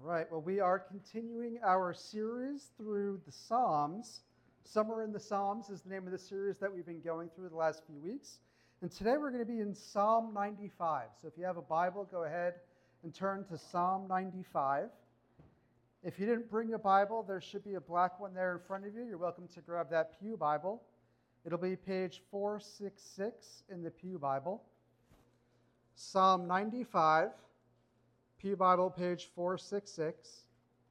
right, well, we are continuing our series through the Psalms. Summer in the Psalms is the name of the series that we've been going through the last few weeks. And today we're going to be in Psalm 95. So if you have a Bible, go ahead and turn to Psalm 95. If you didn't bring a Bible, there should be a black one there in front of you. You're welcome to grab that Pew Bible. It'll be page 466 in the Pew Bible. Psalm 95. Pew Bible, page 466.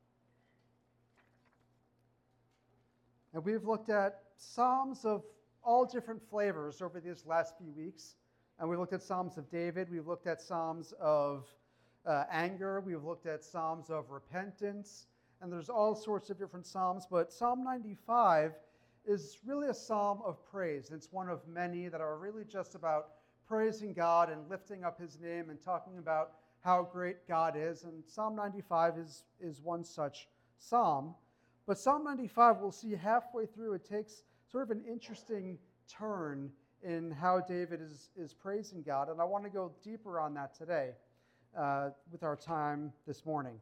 And we've looked at Psalms of all different flavors over these last few weeks. And we looked at Psalms of David. We've looked at Psalms of anger. We've looked at Psalms of repentance. And there's all sorts of different Psalms. But Psalm 95 is really a psalm of praise. It's one of many that are really just about praising God and lifting up his name and talking about how great God is, and Psalm 95 is one such psalm. But Psalm 95, we'll see halfway through, it takes sort of an interesting turn in how David is praising God, and I want to go deeper on that today with our time this morning.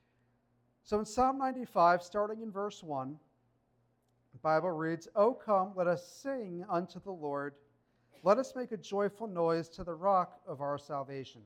So in Psalm 95, starting in verse 1, the Bible reads, "O come, let us sing unto the Lord. Let us make a joyful noise to the rock of our salvation.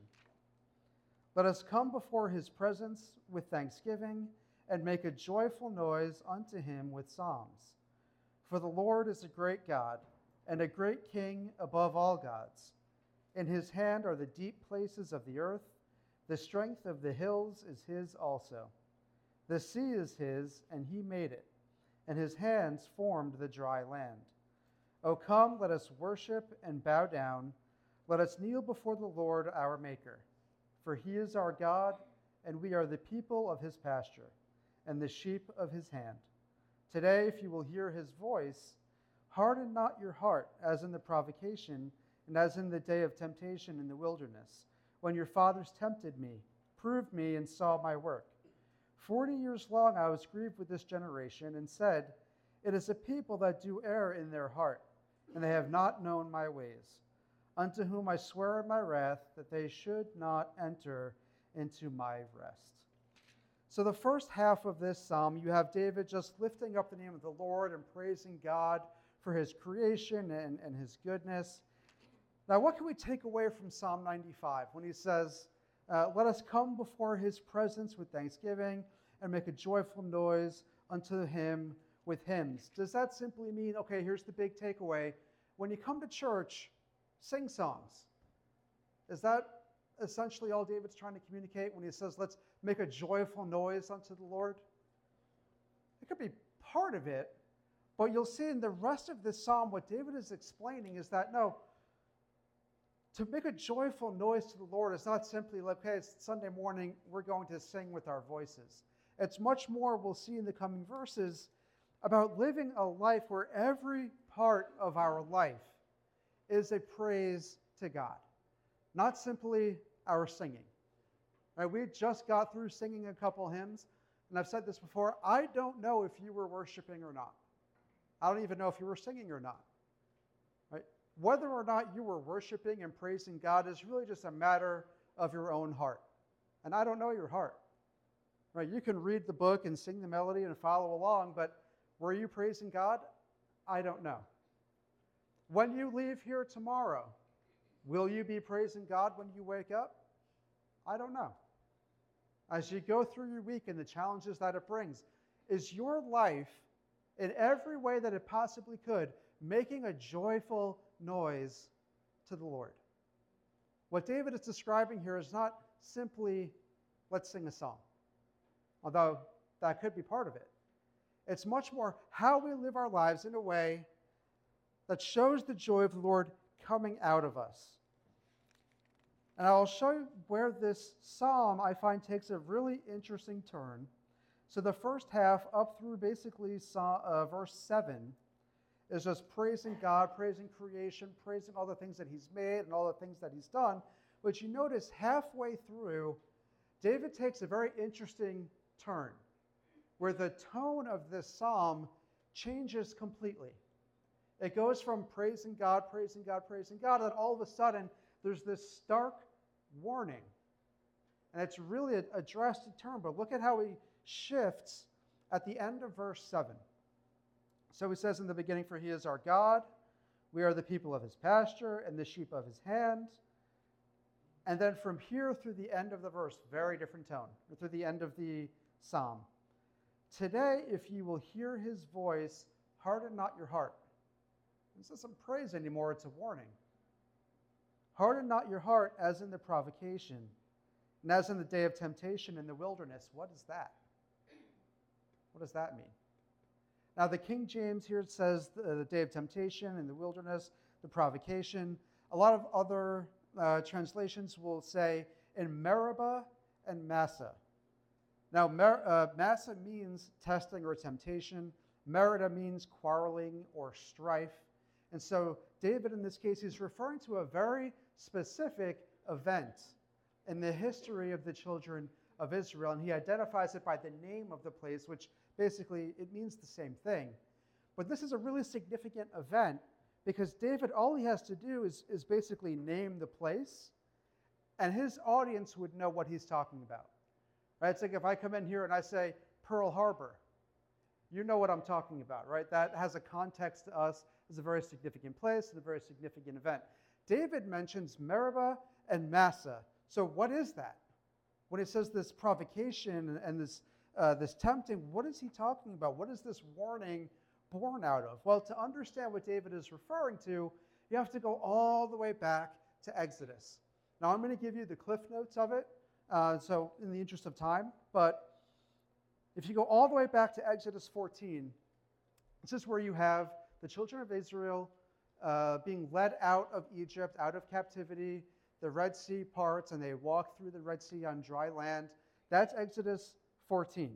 Let us come before his presence with thanksgiving and make a joyful noise unto him with psalms. For the Lord is a great God and a great King above all gods. In his hand are the deep places of the earth. The strength of the hills is his also. The sea is his, and he made it, and his hands formed the dry land. O come, let us worship and bow down. Let us kneel before the Lord our Maker. For he is our God, and we are the people of his pasture, and the sheep of his hand. Today, if you will hear his voice, harden not your heart, as in the provocation, and as in the day of temptation in the wilderness, when your fathers tempted me, proved me, and saw my work. 40 years long I was grieved with this generation, and said, It is a people that do err in their heart, and they have not known my ways. Unto whom I swear in my wrath that they should not enter into my rest." So the first half of this psalm, you have David just lifting up the name of the Lord and praising God for his creation and his goodness. Now, what can we take away from Psalm 95 when he says, let us come before his presence with thanksgiving and make a joyful noise unto him with hymns? Does that simply mean, okay, here's the big takeaway. When you come to church, sing songs? Is that essentially all David's trying to communicate when he says, let's make a joyful noise unto the Lord? It could be part of it, but you'll see in the rest of this psalm, what David is explaining is that, no, to make a joyful noise to the Lord is not simply like, okay, it's Sunday morning, we're going to sing with our voices. It's much more, we'll see in the coming verses, about living a life where every part of our life is a praise to God, not simply our singing. Right? We just got through singing a couple hymns, and I've said this before, I don't know if you were worshiping or not. I don't even know if you were singing or not. Right? Whether or not you were worshiping and praising God is really just a matter of your own heart. And I don't know your heart. Right? You can read the book and sing the melody and follow along, but were you praising God? I don't know. When you leave here tomorrow, will you be praising God when you wake up? I don't know. As you go through your week and the challenges that it brings, is your life, in every way that it possibly could, making a joyful noise to the Lord? What David is describing here is not simply, let's sing a song, although that could be part of it. It's much more how we live our lives in a way that shows the joy of the Lord coming out of us. And I'll show you where this psalm, I find, takes a really interesting turn. So the first half, up through basically verse 7, is just praising God, praising creation, praising all the things that he's made and all the things that he's done. But you notice halfway through, David takes a very interesting turn, where the tone of this psalm changes completely. It goes from praising God, praising God, praising God, and all of a sudden there's this stark warning And it's really a drastic turn, but look at how he shifts at the end of verse 7. So he says in the beginning, "For he is our God, we are the people of his pasture and the sheep of his hand." And then from here through the end of the verse, very different tone, through the end of the psalm. "Today, if you will hear his voice, harden not your heart." This isn't praise anymore, it's a warning. "Harden not your heart as in the provocation, and as in the day of temptation in the wilderness." What is that? What does that mean? Now, the King James here says the day of temptation in the wilderness, the provocation. A lot of other translations will say in Meribah and Massah. Now, Massah means testing or temptation. Meribah means quarreling or strife. And so David, in this case, is referring to a very specific event in the history of the children of Israel. And he identifies it by the name of the place, which basically it means the same thing. But this is a really significant event because David, all he has to do is basically name the place, and his audience would know what he's talking about. Right? It's like if I come in here and I say Pearl Harbor, you know what I'm talking about, right? That has a context to us. It's a very significant place and a very significant event. David mentions Meribah and Massah. So what is that? When he says this provocation and this tempting, what is he talking about? What is this warning born out of? Well, to understand what David is referring to, you have to go all the way back to Exodus. Now, I'm going to give you the cliff notes of it, so in the interest of time, but if you go all the way back to Exodus 14, this is where you have the children of Israel being led out of Egypt, out of captivity. The Red Sea parts, and they walk through the Red Sea on dry land. That's Exodus 14.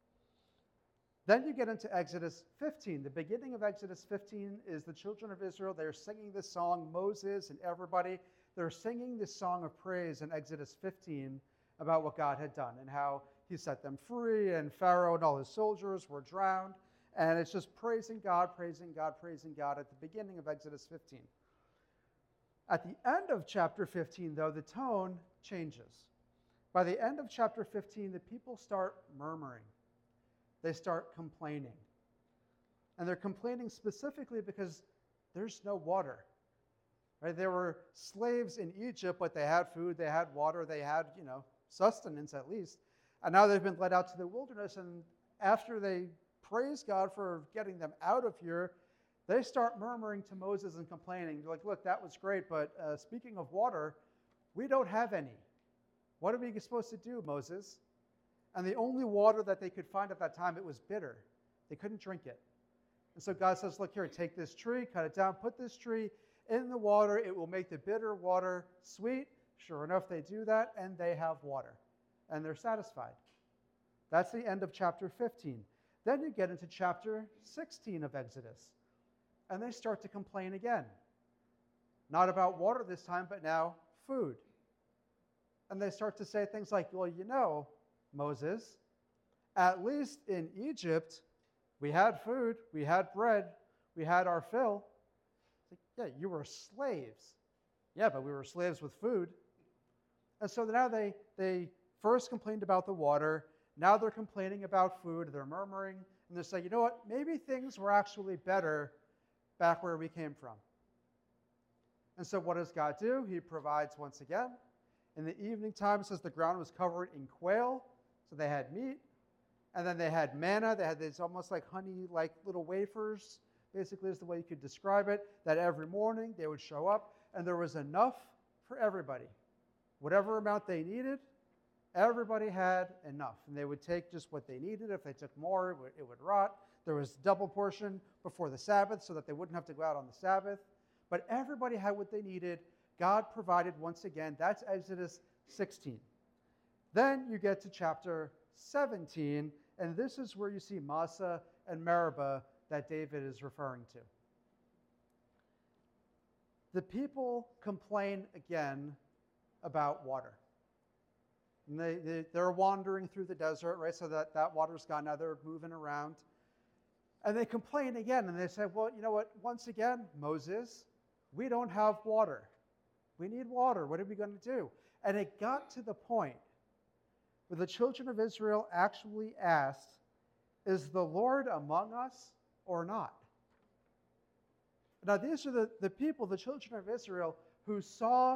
Then you get into Exodus 15. The beginning of Exodus 15 is the children of Israel. They're singing this song, Moses and everybody. They're singing this song of praise in Exodus 15 about what God had done and how he set them free, and Pharaoh and all his soldiers were drowned. And it's just praising God, praising God, praising God at the beginning of Exodus 15. At the end of chapter 15, though, the tone changes. By the end of chapter 15, the people start murmuring. They start complaining. And they're complaining specifically because there's no water. Right? They were slaves in Egypt, but they had food, they had water, they had, sustenance at least. And now they've been led out to the wilderness, and after they praise God for getting them out of here, they start murmuring to Moses and complaining. They're like, "Look, that was great, but speaking of water, we don't have any. What are we supposed to do, Moses?" And the only water that they could find at that time, it was bitter. They couldn't drink it. And so God says, "Look here, take this tree, cut it down, put this tree in the water. It will make the bitter water sweet." Sure enough, they do that, and they have water. And they're satisfied. That's the end of chapter 15. Then you get into chapter 16 of Exodus. And they start to complain again. Not about water this time, but now food. And they start to say things like, "Well, Moses, at least in Egypt, we had food, we had bread, we had our fill." It's like, "Yeah, you were slaves." "Yeah, but we were slaves with food." And so now they first complained about the water. Now they're complaining about food. They're murmuring. And they're saying, "You know what? Maybe things were actually better back where we came from." And so what does God do? He provides once again. In the evening time, it says the ground was covered in quail. So they had meat. And then they had manna. They had these almost like honey, like little wafers, basically is the way you could describe it, that every morning they would show up. And there was enough for everybody. Whatever amount they needed, everybody had enough. And they would take just what they needed. If they took more, it would rot. There was double portion before the Sabbath so that they wouldn't have to go out on the Sabbath. But everybody had what they needed. God provided once again. That's Exodus 16. Then you get to chapter 17, and this is where you see Massah and Meribah that David is referring to. The people complain again about water. And they're wandering through the desert, right? So that water's gone. Now they're moving around. And they complain again, and they say, "Well, you know what? Once again, Moses, we don't have water. We need water. What are we going to do?" And it got to the point where the children of Israel actually asked, "Is the Lord among us or not?" Now, these are the people, the children of Israel, who saw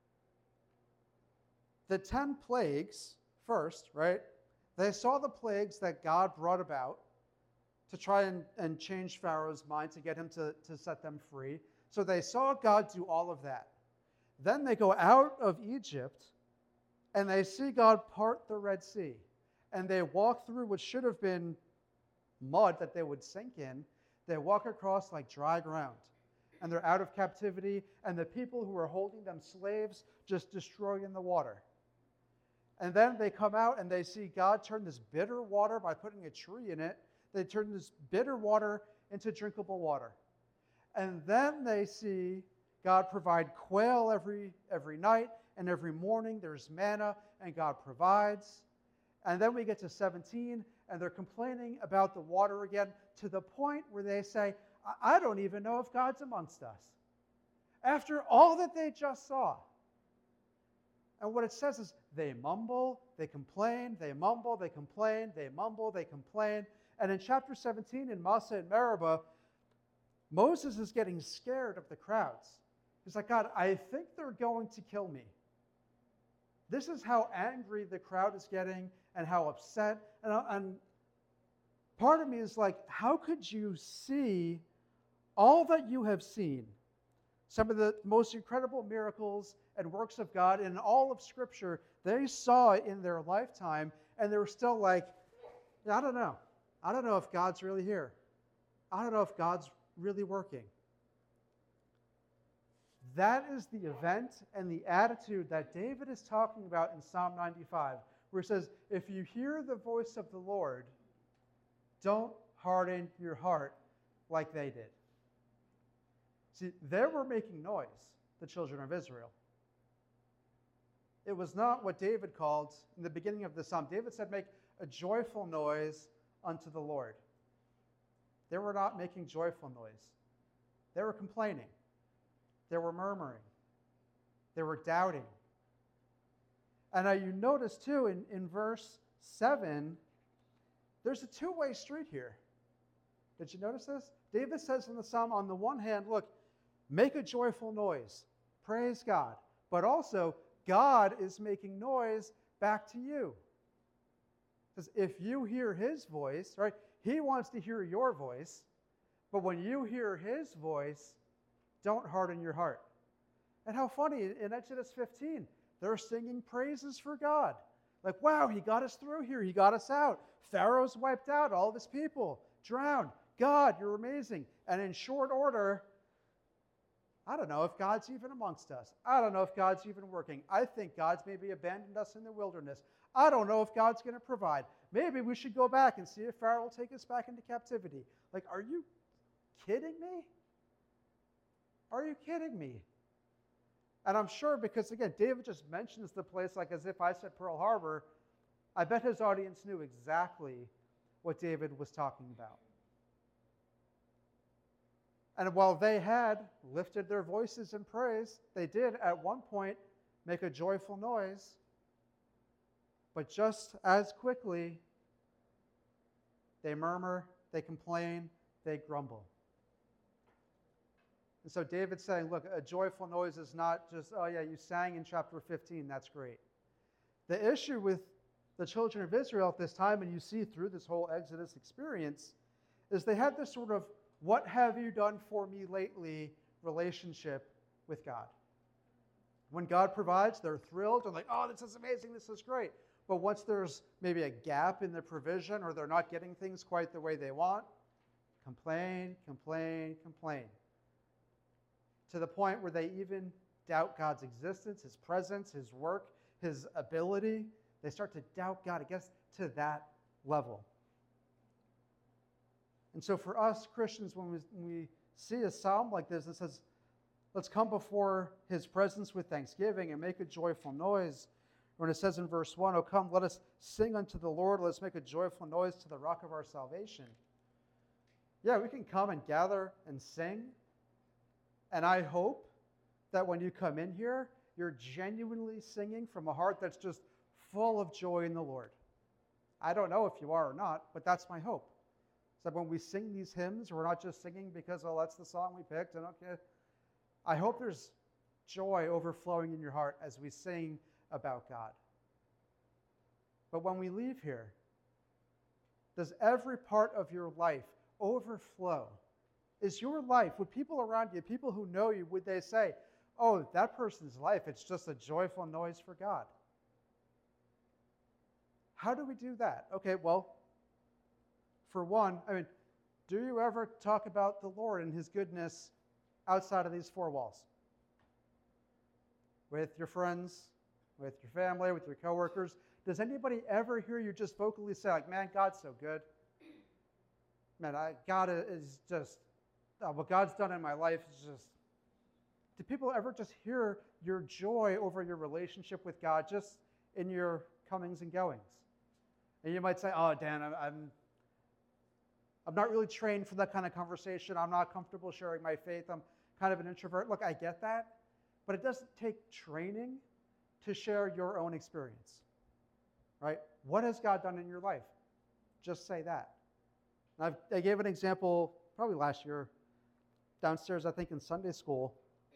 the 10 plagues first, right? They saw the plagues that God brought about to try and change Pharaoh's mind, to get him to set them free. So they saw God do all of that. Then they go out of Egypt, and they see God part the Red Sea. And they walk through what should have been mud that they would sink in. They walk across like dry ground. And they're out of captivity, and the people who are holding them slaves just destroy in the water. And then they come out and they see God turn this bitter water by putting a tree in it. They turn this bitter water into drinkable water. And then they see God provide quail every night, and every morning there's manna, and God provides. And then we get to 17, and they're complaining about the water again, to the point where they say, I don't even know if God's amongst us. After all that they just saw. And what it says is they mumble, they complain, they mumble, they complain, they mumble, they complain. And in chapter 17 in Massa and Meribah, Moses is getting scared of the crowds. He's like, God, I think they're going to kill me. This is how angry the crowd is getting and how upset. And part of me is like, how could you see all that you have seen? Some of the most incredible miracles and works of God in all of Scripture, they saw in their lifetime, and they were still like, yeah, I don't know. I don't know if God's really here. I don't know if God's really working. That is the event and the attitude that David is talking about in Psalm 95, where it says, if you hear the voice of the Lord, don't harden your heart like they did. See, they were making noise, the children of Israel. It was not what David called in the beginning of the psalm. David said, make a joyful noise unto the Lord. They were not making joyful noise. They were complaining. They were murmuring. They were doubting. And now you notice too in verse 7, there's a two-way street here. Did you notice this? David says in the psalm, on the one hand, look, make a joyful noise. Praise God. But also, God is making noise back to you. Because if you hear his voice, right, he wants to hear your voice. But when you hear his voice, don't harden your heart. And how funny, in Exodus 15, they're singing praises for God. Like, wow, he got us through here. He got us out. Pharaoh's wiped out all of his people. Drowned. God, you're amazing. And in short order, I don't know if God's even amongst us. I don't know if God's even working. I think God's maybe abandoned us in the wilderness. I don't know if God's going to provide. Maybe we should go back and see if Pharaoh will take us back into captivity. Like, are you kidding me? Are you kidding me? And I'm sure because, again, David just mentions the place like as if I said Pearl Harbor. I bet his audience knew exactly what David was talking about. And while they had lifted their voices in praise, they did at one point make a joyful noise. But just as quickly, they murmur, they complain, they grumble. And so David's saying, look, a joyful noise is not just, oh yeah, you sang in chapter 15, that's great. The issue with the children of Israel at this time, and you see through this whole Exodus experience, is they had this sort of, what have you done for me lately relationship with God. When God provides, they're thrilled and like, oh, this is amazing, this is great. But once there's maybe a gap in the provision or they're not getting things quite the way they want, complain, complain, complain. To the point where they even doubt God's existence, his presence, his work, his ability. They start to doubt God. It gets to that level. And so for us Christians, when we see a psalm like this that says, let's come before his presence with thanksgiving and make a joyful noise. When it says in verse 1, oh come, let us sing unto the Lord, let's make a joyful noise to the rock of our salvation. Yeah, we can come and gather and sing. And I hope that when you come in here, you're genuinely singing from a heart that's just full of joy in the Lord. I don't know if you are or not, but that's my hope. So when we sing these hymns, we're not just singing because, oh, that's the song we picked, and okay. I hope there's joy overflowing in your heart as we sing about God. But when we leave here, does every part of your life overflow? Is your life, would people around you, people who know you, would they say, oh, that person's life, it's just a joyful noise for God? How do we do that? Okay, well, for one, do you ever talk about the Lord and his goodness outside of these four walls? With your friends, with your family, with your coworkers? Does anybody ever hear you just vocally say, like, man, God's so good? Man, God is just, what God's done in my life is just, do people ever just hear your joy over your relationship with God just in your comings and goings? And you might say, oh, Dan, I'm not really trained for that kind of conversation. I'm not comfortable sharing my faith. I'm kind of an introvert. Look, I get that, but it doesn't take training to share your own experience, right? What has God done in your life? Just say that. And I gave an example probably last year downstairs, I think in Sunday school.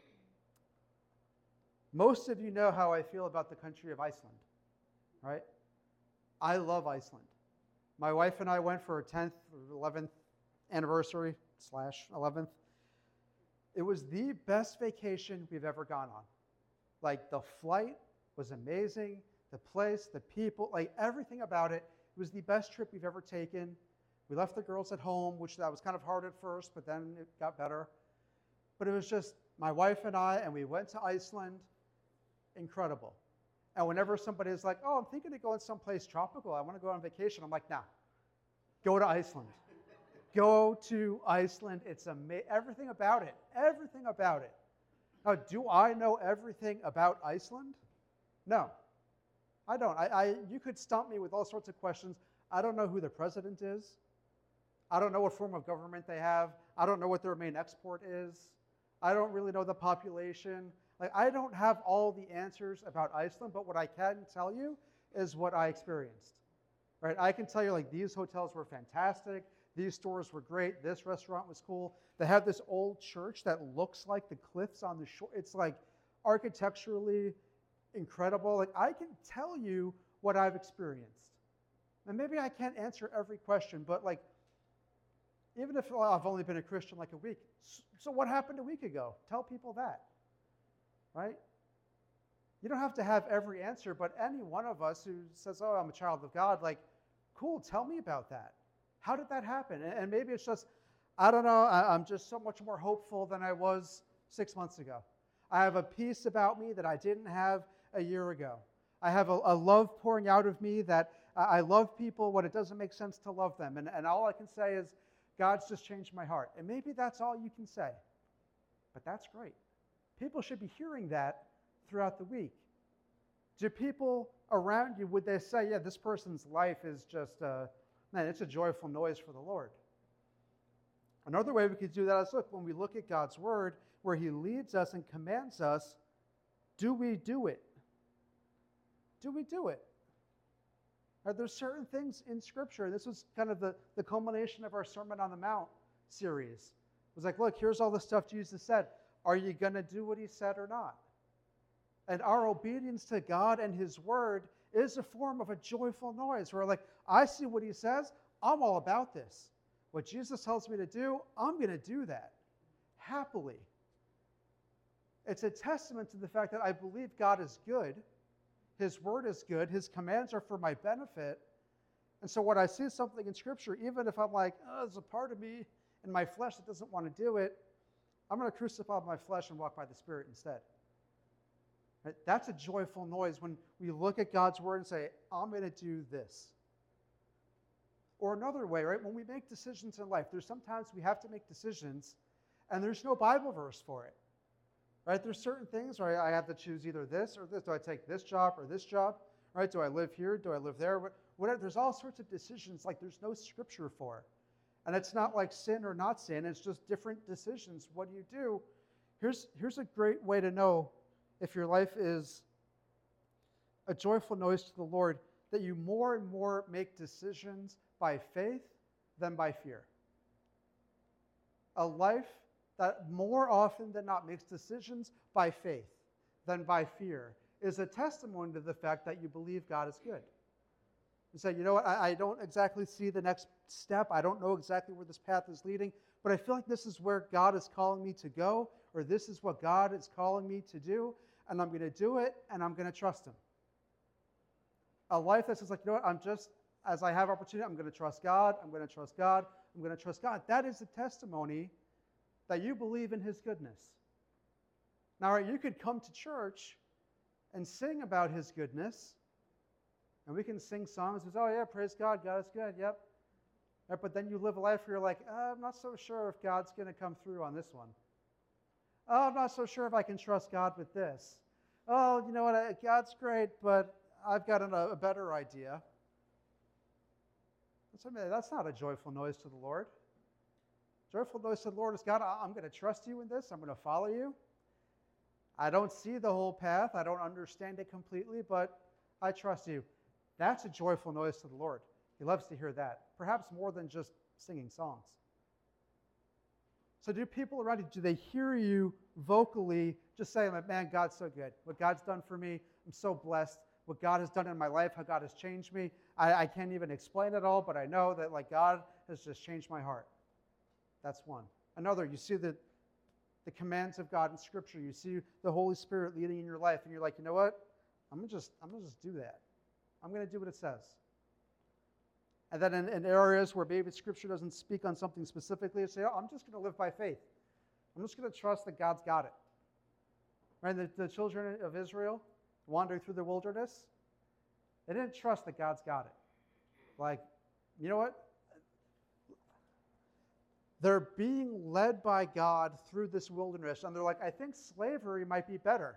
Most of you know how I feel about the country of Iceland, right? I love Iceland. My wife and I went for a 10th or 11th anniversary / 11th. It was the best vacation we've ever gone on. Like, the flight was amazing, the place, the people, like everything about it. It was the best trip we've ever taken. We left the girls at home, which that was kind of hard at first, but then it got better. But it was just my wife and I, and we went to Iceland. Incredible. And whenever somebody's like, oh, I'm thinking of going someplace tropical, I want to go on vacation, I'm like, nah, go to Iceland. Go to Iceland. It's amazing. Everything about it. Everything about it. Now, do I know everything about Iceland? No, I don't. You could stump me with all sorts of questions. I don't know who the president is. I don't know what form of government they have. I don't know what their main export is. I don't really know the population. Like, I don't have all the answers about Iceland, but what I can tell you is what I experienced, right? I can tell you, like, these hotels were fantastic. These stores were great. This restaurant was cool. They have this old church that looks like the cliffs on the shore. It's, like, architecturally incredible. Like, I can tell you what I've experienced. And maybe I can't answer every question, but, like, even if I've only been a Christian like a week, so what happened a week ago? Tell people that. Right? You don't have to have every answer, but any one of us who says, oh, I'm a child of God, like, cool, tell me about that. How did that happen? And maybe it's just, I don't know, I'm just so much more hopeful than I was 6 months ago. I have a peace about me that I didn't have a year ago. I have a love pouring out of me that I love people when it doesn't make sense to love them. And all I can say is, God's just changed my heart. And maybe that's all you can say. But that's great. People should be hearing that throughout the week. Do people around you, would they say, yeah, this person's life is just, man, it's a joyful noise for the Lord? Another way we could do that is, look, when we look at God's word, where he leads us and commands us, do we do it? Do we do it? Are there certain things in Scripture? This was kind of the culmination of our Sermon on the Mount series. It was like, look, here's all the stuff Jesus said. Are you going to do what he said or not? And our obedience to God and his word is a form of a joyful noise. We're like, I see what he says. I'm all about this. What Jesus tells me to do, I'm going to do that happily. It's a testament to the fact that I believe God is good. His word is good. His commands are for my benefit. And so when I see something in Scripture, even if I'm like, oh, there's a part of me in my flesh that doesn't want to do it, I'm going to crucify my flesh and walk by the Spirit instead. Right? That's a joyful noise when we look at God's word and say, I'm going to do this. Or another way, right? When we make decisions in life, there's sometimes we have to make decisions and there's no Bible verse for it. Right? There's certain things where I have to choose either this or this. Do I take this job or this job? Right? Do I live here? Do I live there? Whatever. There's all sorts of decisions like there's no Scripture for. And it's not like sin or not sin. It's just different decisions. What do you do? Here's a great way to know if your life is a joyful noise to the Lord that you more and more make decisions by faith than by fear. A life that more often than not makes decisions by faith than by fear is a testimony to the fact that you believe God is good. You say, you know what, I don't exactly see the next step. I don't know exactly where this path is leading, but I feel like this is where God is calling me to go, or this is what God is calling me to do, and I'm going to do it, and I'm going to trust Him. A life that says, like, you know what, as I have opportunity, I'm going to trust God, I'm going to trust God, I'm going to trust God. That is a testimony that you believe in His goodness. Now, right, you could come to church and sing about His goodness, and we can sing songs that say, oh yeah, praise God, God is good, yep. But then you live a life where you're like, I'm not so sure if God's going to come through on this one. Oh, I'm not so sure if I can trust God with this. Oh, you know what, God's great, but I've got a better idea. That's not a joyful noise to the Lord. Joyful noise to the Lord is, God, I'm going to trust you in this. I'm going to follow you. I don't see the whole path. I don't understand it completely, but I trust you. That's a joyful noise to the Lord. He loves to hear that, perhaps more than just singing songs. So do people around you, do they hear you vocally just saying, man, God's so good. What God's done for me, I'm so blessed. What God has done in my life, how God has changed me. I can't even explain it all, but I know that like God has just changed my heart. That's one. Another, you see the commands of God in Scripture. You see the Holy Spirit leading in your life, and you're like, you know what? I'm gonna just do that. I'm going to do what it says. And then in areas where maybe Scripture doesn't speak on something specifically, you say, oh, I'm just going to live by faith. I'm just going to trust that God's got it. Right? The children of Israel wandering through the wilderness, they didn't trust that God's got it. Like, you know what? They're being led by God through this wilderness, and they're like, I think slavery might be better.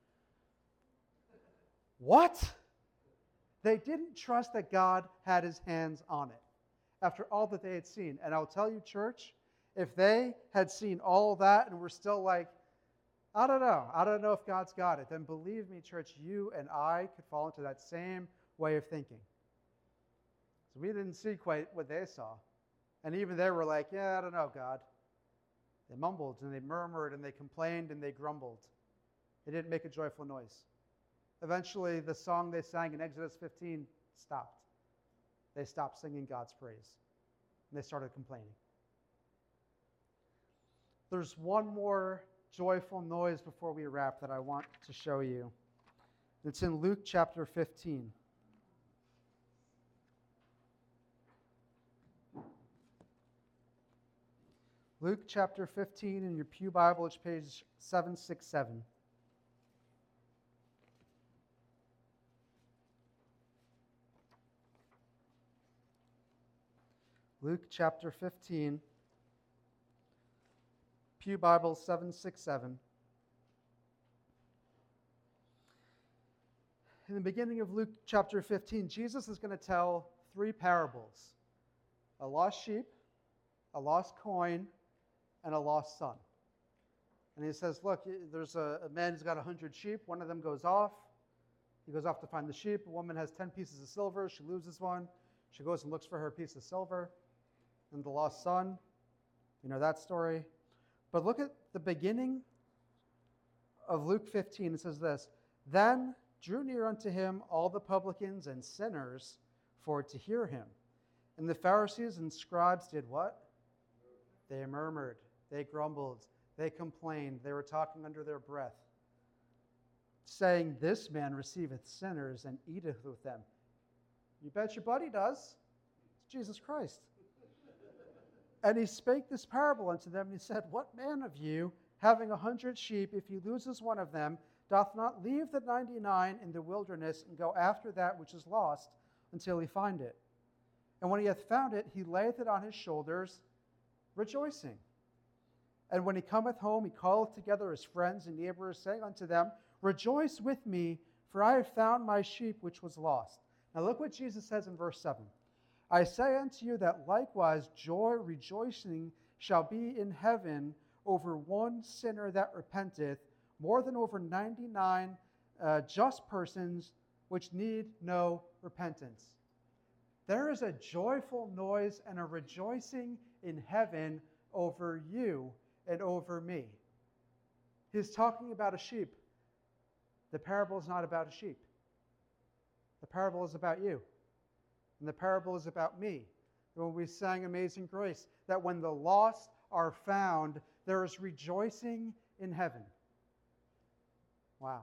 What? They didn't trust that God had His hands on it after all that they had seen. And I'll tell you, church, if they had seen all that and were still like, I don't know if God's got it, then believe me, church, you and I could fall into that same way of thinking. So we didn't see quite what they saw. And even they were like, yeah, I don't know, God. They mumbled and they murmured and they complained and they grumbled. They didn't make a joyful noise. Eventually, the song they sang in Exodus 15 stopped. They stopped singing God's praise. And they started complaining. There's one more joyful noise before we wrap that I want to show you. It's in Luke chapter 15. Luke chapter 15 in your Pew Bible, it's page 767. Luke chapter 15, Pew Bible 767. In the beginning of Luke chapter 15, Jesus is going to tell three parables: a lost sheep, a lost coin, and a lost son. And he says, look, there's a man who's got 100 sheep. One of them goes off. He goes off to find the sheep. A woman has 10 pieces of silver. She loses one. She goes and looks for her piece of silver. And the lost son, you know that story. But look at the beginning of Luke 15. It says this: Then drew near unto him all the publicans and sinners for to hear him. And the Pharisees and scribes did what? They murmured, they grumbled, they complained, they were talking under their breath, saying, This man receiveth sinners and eateth with them. You bet your buddy does. It's Jesus Christ. And he spake this parable unto them, and he said, What man of you, having 100 sheep, if he loses one of them, doth not leave the 99 in the wilderness and go after that which is lost until he find it? And when he hath found it, he layeth it on his shoulders, rejoicing. And when he cometh home, he calleth together his friends and neighbors, saying unto them, Rejoice with me, for I have found my sheep which was lost. Now look what Jesus says in verse 7. I say unto you that likewise joy, rejoicing shall be in heaven over one sinner that repenteth, more than over 99 just persons which need no repentance. There is a joyful noise and a rejoicing in heaven over you and over me. He's talking about a sheep. The parable is not about a sheep. The parable is about you. And the parable is about me. When we sang Amazing Grace, that when the lost are found, there is rejoicing in heaven. Wow.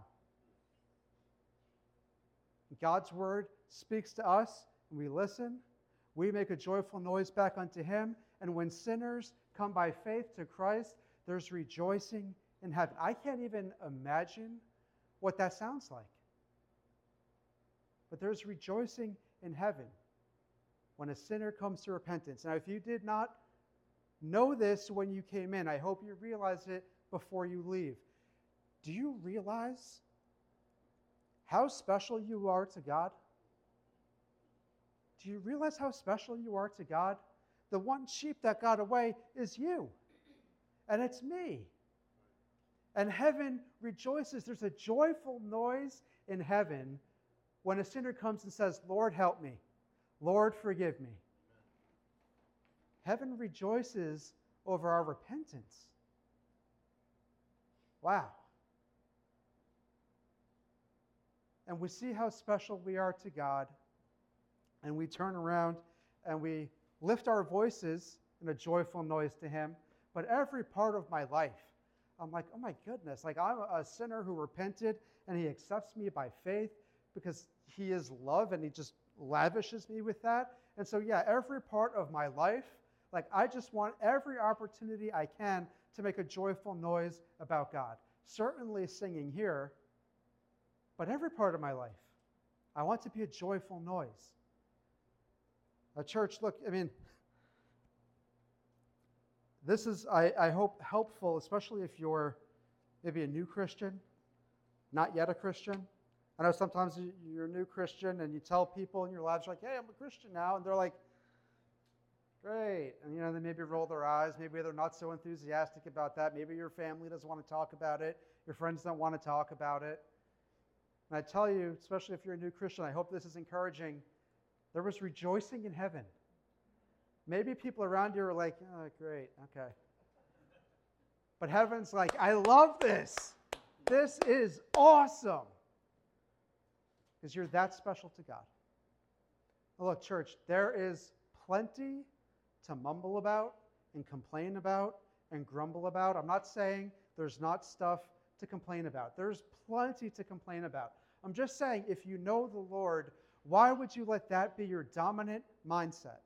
God's word speaks to us, and we listen. We make a joyful noise back unto him. And when sinners come by faith to Christ, there's rejoicing in heaven. I can't even imagine what that sounds like. But there's rejoicing in heaven when a sinner comes to repentance. Now, if you did not know this when you came in, I hope you realize it before you leave. Do you realize how special you are to God? Do you realize how special you are to God? The one sheep that got away is you, and it's me. And heaven rejoices. There's a joyful noise in heaven when a sinner comes and says, Lord, help me. Lord, forgive me. Heaven rejoices over our repentance. Wow. And we see how special we are to God, and we turn around and we lift our voices in a joyful noise to him. But every part of my life, I'm like, oh my goodness, like I'm a sinner who repented, and he accepts me by faith because he is love, and he just lavishes me with that. And so, yeah, every part of my life, like I just want every opportunity I can to make a joyful noise about God. Certainly singing here, but every part of my life, I want to be a joyful noise. A church, look, I mean, this is, I hope, helpful, especially if you're maybe a new Christian, not yet a Christian. I know sometimes you're a new Christian and you tell people in your lives, like, hey, I'm a Christian now. And they're like, great. And, they maybe roll their eyes. Maybe they're not so enthusiastic about that. Maybe your family doesn't want to talk about it. Your friends don't want to talk about it. And I tell you, especially if you're a new Christian, I hope this is encouraging. There was rejoicing in heaven. Maybe people around you are like, oh, great, okay. But heaven's like, I love this. This is awesome. Because you're that special to God. Now look, church, there is plenty to mumble about and complain about and grumble about. I'm not saying there's not stuff to complain about. There's plenty to complain about. I'm just saying, if you know the Lord, why would you let that be your dominant mindset?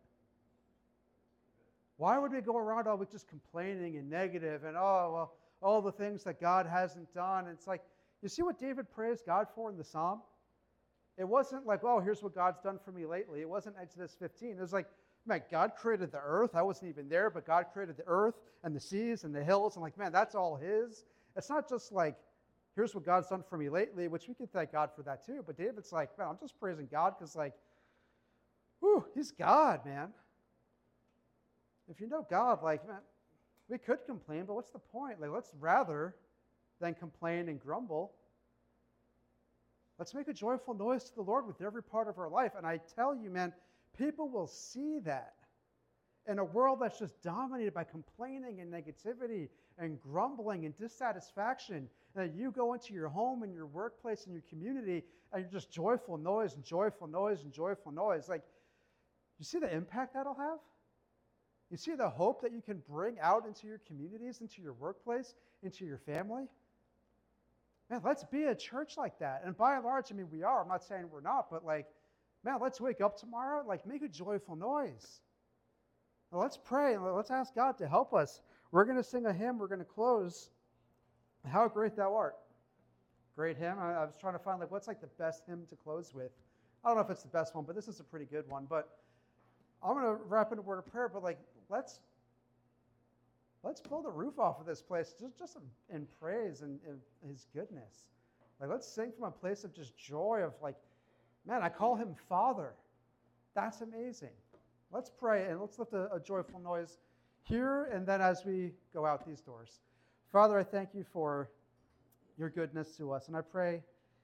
Why would we go around all week just complaining and negative and, oh, well, all the things that God hasn't done? It's like, you see what David praised God for in the Psalm? It wasn't like, oh, here's what God's done for me lately. It wasn't Exodus 15. It was like, man, God created the earth. I wasn't even there, but God created the earth and the seas and the hills. And like, man, that's all his. It's not just like, here's what God's done for me lately, which we can thank God for that too. But David's like, man, I'm just praising God because like, whew, he's God, man. If you know God, like, man, we could complain, but what's the point? Like, let's rather than complain and grumble, let's make a joyful noise to the Lord with every part of our life. And I tell you, man, people will see that in a world that's just dominated by complaining and negativity and grumbling and dissatisfaction. And you go into your home and your workplace and your community, and you're just joyful noise and joyful noise and joyful noise. Like, you see the impact that'll have? You see the hope that you can bring out into your communities, into your workplace, into your family? Man, let's be a church like that. And by and large, I mean, we are. I'm not saying we're not, but like, man, let's wake up tomorrow, like make a joyful noise. Now, let's pray and let's ask God to help us. We're going to sing a hymn. We're going to close. How Great Thou Art. Great hymn. I was trying to find like what's like the best hymn to close with. I don't know if it's the best one, but this is a pretty good one. But I'm going to wrap in a word of prayer, but like let's pull the roof off of this place just in praise and his goodness. Like let's sing from a place of just joy of like, man, I call him Father. That's amazing. Let's pray and let's lift a joyful noise here and then as we go out these doors. Father, I thank you for your goodness to us. And I pray,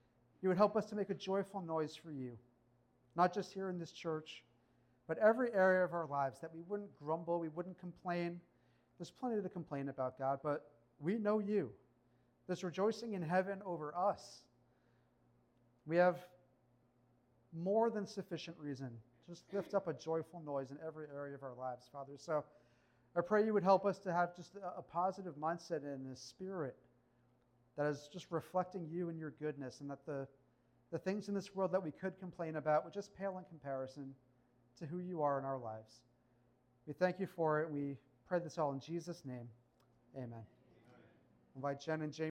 you would help us to make a joyful noise for you, not just here in this church, but every area of our lives, that we wouldn't grumble, we wouldn't complain. There's plenty to complain about, God, but we know you. There's rejoicing in heaven over us. We have more than sufficient reason to just lift up a joyful noise in every area of our lives, Father. So I pray you would help us to have just a positive mindset and a spirit that is just reflecting you and your goodness, and that the things in this world that we could complain about would just pale in comparison to who you are in our lives. We thank you for it. We pray this all in Jesus' name. Amen. Invite Jen and James.